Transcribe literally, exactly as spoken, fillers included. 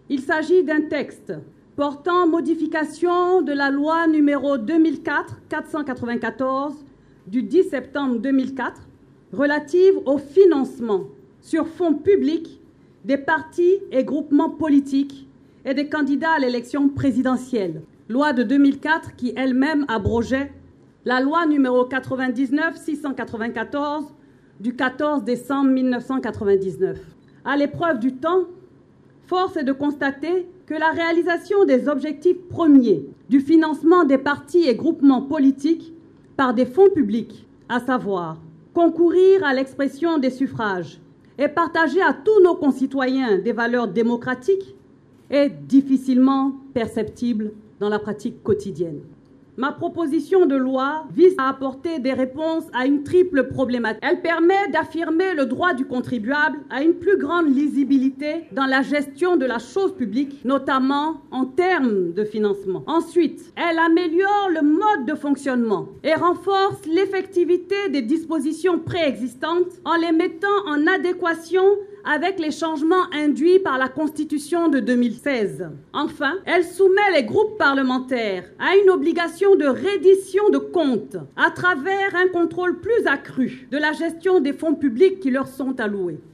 Il s'agit d'un texte portant modification de la loi numéro deux mille quatre quatre cent quatre-vingt-quatorze du dix septembre deux mille quatre relative au financement sur fonds publics des partis et groupements politiques et des candidats à l'élection présidentielle. Loi de deux mille quatre qui elle-même abrogeait la loi numéro quatre-vingt-dix-neuf six cent quatre-vingt-quatorze du quatorze décembre mille neuf cent quatre-vingt-dix-neuf. À l'épreuve du temps, force est de constater que la réalisation des objectifs premiers du financement des partis et groupements politiques par des fonds publics, à savoir concourir à l'expression des suffrages et partager à tous nos concitoyens des valeurs démocratiques, est difficilement perceptible dans la pratique quotidienne. Ma proposition de loi vise à apporter des réponses à une triple problématique. Elle permet d'affirmer le droit du contribuable à une plus grande lisibilité dans la gestion de la chose publique, notamment en termes de financement. Ensuite, elle améliore le mode de fonctionnement et renforce l'effectivité des dispositions préexistantes en les mettant en adéquation avec les changements induits par la Constitution de deux mille seize. Enfin, elle soumet les groupes parlementaires à une obligation de reddition de comptes à travers un contrôle plus accru de la gestion des fonds publics qui leur sont alloués.